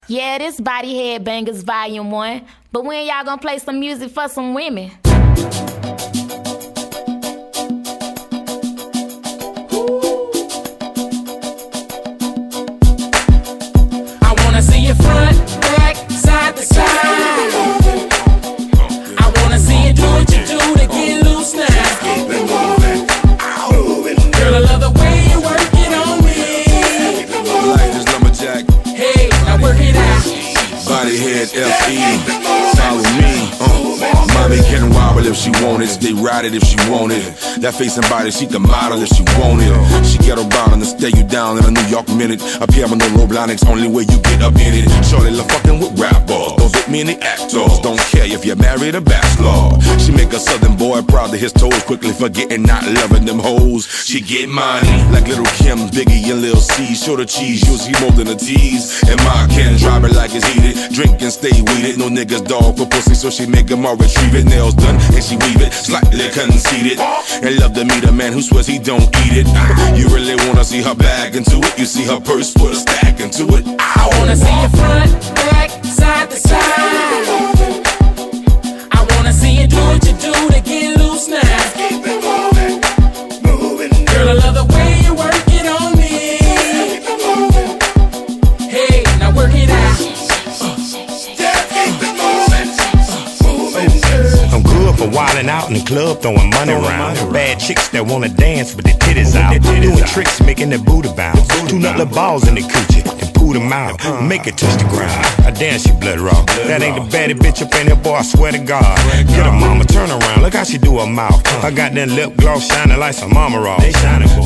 Yeah, this Body Head Bangers Volume 1. But when y'all gonna play some music for some women? I wanna see you front, back, side to side. I wanna see you do what you do to get loose now. Girl, I love the way you work it on me. Like this lumberjack. Hey, now work it out. Body Head F.E. Follow me. Mommy can wobble if she want it. They ride it if she want it. That face and body, she can model if she want it. She get about and stay you down in a New York minute. Up here with no Roblonics, only way you get up in it. Shorty love fucking with rappers. Don't fit me in the actors. Don't care if you're married or bachelor. She make a southern boy proud of his toes. Quickly forgetting not loving them hoes. She get money like Little Kim, Biggie, and Lil C. Show the cheese, you'll see more than a tease. And Ma can drive it like it's heated. Drink and stay weeded. No niggas dog for pussy, so she make them all retrieve it. Nails done and she weave it, slightly conceited. And love to meet a man who swears he don't eat it. You really wanna see her bag into it. You see her purse, put a stack into it. I wanna see you front, back, side to side. I wanna see you do what you do to get loose now. Girl, I love the way you work it on me. Hey, now work it out. I'm good for wildin' out in the club, throwing money around. Bad chicks that wanna dance with their titties out. Doing tricks, making their booty bounce. Two nut little balls in the coochie and pull them out. Make it touch the ground. I dance, you blood raw. That ain't the baddie bitch up in there, boy, I swear to God. Get her mama, turn around, look how she do her mouth. I got that lip gloss shining like some mama raw.